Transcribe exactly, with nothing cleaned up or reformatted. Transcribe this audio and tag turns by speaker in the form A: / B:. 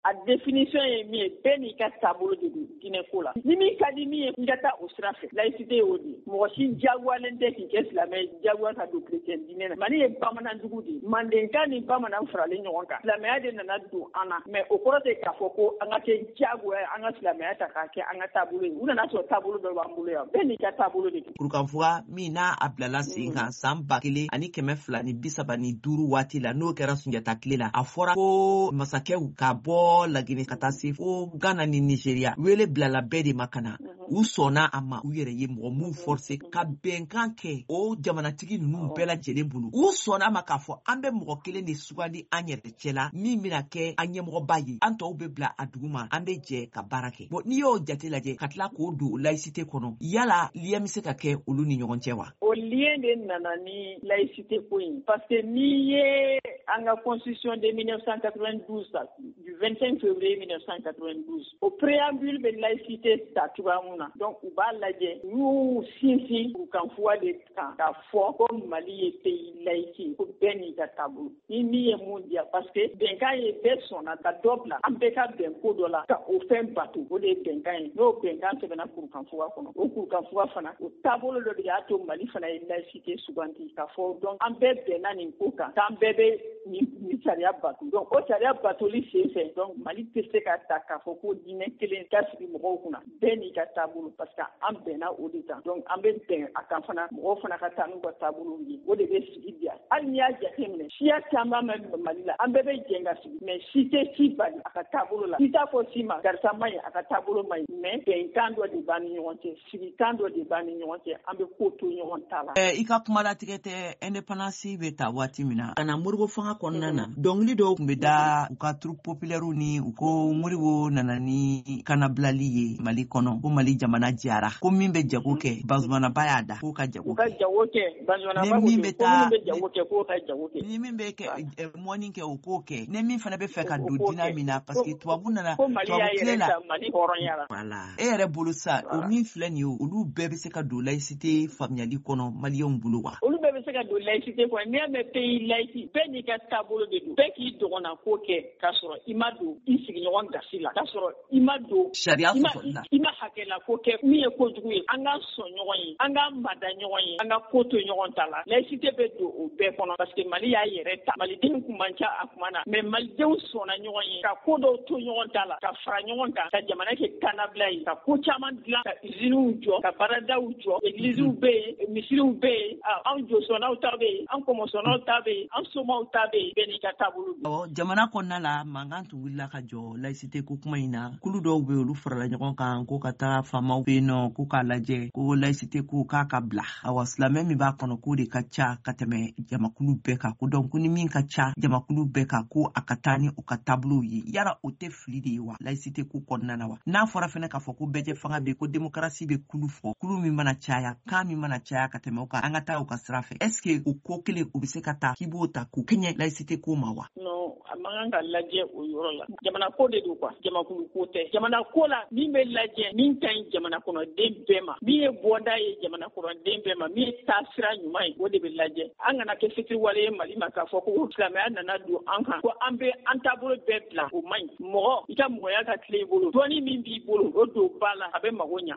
A: a définition ye min ye bɛɛ n'i ka taabolo de don diinɛko la ni min ka di min ye i ka taa o sira fɛ laïcité y'o de ye mɔgɔ si jagoyalen tɛ k'i kɛ silamɛ jagoya ka don chrétien diinɛ na Mali ye bamanandugu de ye Mandenka ni bamanan faralen ɲɔgɔn kan silamɛya de nana don an na mais o kɔrɔ tɛ k'a fɔ ko an ka kɛ jagoya an ka silamɛya ta k'a kɛ an ka taabolo ye u nana sɔrɔ taabolo dɔ b'an bolo yan bɛɛ n'i ka taabolo de don.
B: Kurukanfuga min n'a a bilala sen kan san ba kelen ani kɛmɛ fila ni bi saba ni duuru waati la n'o kɛra Sunjata tile la a fɔra ko masakɛw ka bɔ Laginɛ ka taa se fo Ghana ni Nigeria wele bilala bɛɛ de ma ka na u sɔnna a ma u yɛrɛ ye mɔgɔ m'u forcer ka bɛnkan kɛ o jamanatigi ninnu bɛɛ lajɛlen bolo u sɔnna a ma k'a fɔ an bɛ mɔgɔ kelen de sugandi an yɛrɛ cɛ la min bɛna kɛ an ɲɛmɔgɔba ye an tɔw bɛ bila a dugu ma an bɛ jɛ ka baara kɛ bon n'i y'o jate lajɛ ka tila k'o don laïcité kɔnɔ yala lien bɛ se ka kɛ olu ni ɲɔgɔn cɛ wa?
A: O lien de nana ni laïcité ko in parce que n'i ye an ka constitution de mille neuf cent quatre-vingt-douze du vingt-cinq février mille neuf cent quatre-vingt-douze au préambule de laïcité ta cogoya mun na donc u b'a lajɛ u y'u sinsin kurukanfuga de kan k'a fɔ ko Mali ye pays laïque ko bɛɛ n'i ka taabolo ni min ye mun diya parce que bɛnkan ye bɛɛ sɔnna ka dɔ bila an bɛɛ ka bɛn ko dɔ la ka o fɛn bato o de ye bɛnkan ye n'o bɛnkan sɛbɛnna kurukanfuga kɔnɔ o kurukanfuga fana o taabolo dɔ de y'a to Mali fana ye laïcité suganti k'a fɔ donc an bɛɛ bɛnna nin ko kan k'an bɛɛ bɛ ni sariya bato donc o sariya batoli sen fɛ donc Mali tɛ se ka ta k'a fɔ ko diinɛ kelen ka sigi mɔgɔw kunna bɛɛ n'i ka taabolo parce que an bɛnna o de kan donc an bɛ bɛn a kan fana mɔgɔw fana ka taa n'u ka taabolo ye o de bɛ sigi bi hali n'i y'a jateminɛ siya caman bɛ Mali la an bɛɛ bɛ jɛn ka sigi mais si tɛ si bali a ka taabolo la si t'a fɔ si ma karisa ma ɲi a ka taabolo ma ɲi mais bɛnkan dɔ de b'an ni ɲɔgɔn cɛ sigikan dɔ de b'an ni ɲɔgɔn cɛ an bɛ ko to ɲɔgɔn ta la.
B: I ka kuma latigɛ tɛ indépendance bɛ ta waati min na ka na Modibo fanga kɔnɔna na dɔnkili dɔw tun bɛ da u ka troupe populaire ni u ko Modibo nana ni kanabilali ye Mali kɔnɔ ko Mali jamana jara ko min bɛ jago kɛ Bazumanaba y'a da k'o ka jago kɛ.
A: U ka jago kɛ Bazumanaba ko min bɛ jago kɛ k'o ka jago kɛ.
B: Ni min bɛ kɛ mɔni kɛ o k'o kɛ ni min fana bɛ fɛ ka don diinɛ min na parce que tubabu nana
A: tubabu tile la Mali hɔrɔnya la.
B: Voilà e yɛrɛ bolo sa o min filɛ nin ye olu bɛɛ bɛ se ka don laïcité faamuyali kɔnɔ maliyɛnw bolo wa?
A: Olu bɛɛ bɛ se ka don laïcité kɔnɔ n'i y'a mɛn pays laïque bɛɛ n'i ka taabolo de don bɛɛ k'i dɔgɔnna ko kɛ k'a sɔrɔ i ma don i sigiɲɔgɔn gasi la k'a sɔrɔ i ma don
B: sariya sɔsɔli la
A: i ma hakɛla ko kɛ min ye kojugu ye an ka sɔn ɲɔgɔn ye an ka mada ɲɔgɔn ye an ka ko to ɲɔgɔn ta la laïcité bɛ don o bɛɛ kɔnɔ parce que Mali y'a yɛrɛ ta malidenw kun man ca a kuma na mais malidenw sɔnna ɲɔgɔn ye ka ko dɔw to ɲɔgɔn ta la ka fara ɲɔgɔn kan ka jamana kɛ kanabila ye ka ko caman dilan ka usines jɔ ka baaradaw jɔ églises bɛ yen misiriw bɛ yen anw jɔsɔnnaw ta bɛ yen an kɔmɔsɔnnaw ta bɛ yen an somaw ta bɛ yen bɛɛ n'i ka taabolo.
B: Awɔ jamana kɔnɔna la mankan tun wulila ka jɔ laïcité ko kuma in na kulu dɔw bɛ olu farala ɲɔgɔn kan ko ka taa faamaw bɛ yen nɔ ko k'a lajɛ ko laïcité ko k'a ka bila awa silamɛ min b'a kɔnɔ k'o de ka ca ka tɛmɛ jamakulu bɛɛ kan ko donc ko ni min ka ca jamakulu bɛɛ kan ko a ka taa ni o ka taabolow ye yala o tɛ fili de ye wa laïcité ko kɔnɔna na wa n'a fɔra fana k'a fɔ ko bɛɛ fanga bɛ ko démocratie bɛ kulu fɔ kulu min mana caya kan min mana caya ka tɛmɛ o kan an ka taa o ka sira fɛ est ce que o ko kelen o bɛ se ka taa k'i b'o ta k'o kɛɲɛ laïcité ko ma wa?
A: Non a man kan ka lajɛ o yɔrɔ la jamana ko de don quoi jamakulu ko tɛ jamana ko la min bɛ lajɛ min ka ɲi jamana kɔnɔden bɛɛ ma min ye bɔda ye jamana kɔnɔden bɛɛ ma min ye taasira ɲuman ye o de bɛ lajɛ an kana kɛ fitiriwale ye Mali ma k'a fɔ ko silamɛya nana don an kan ko an bɛ an taabolo bɛɛ bila o man ɲi mɔgɔ i ka mɔgɔya ka tile i bolo dɔɔni min b'i bolo o don ba la a bɛ mago ɲa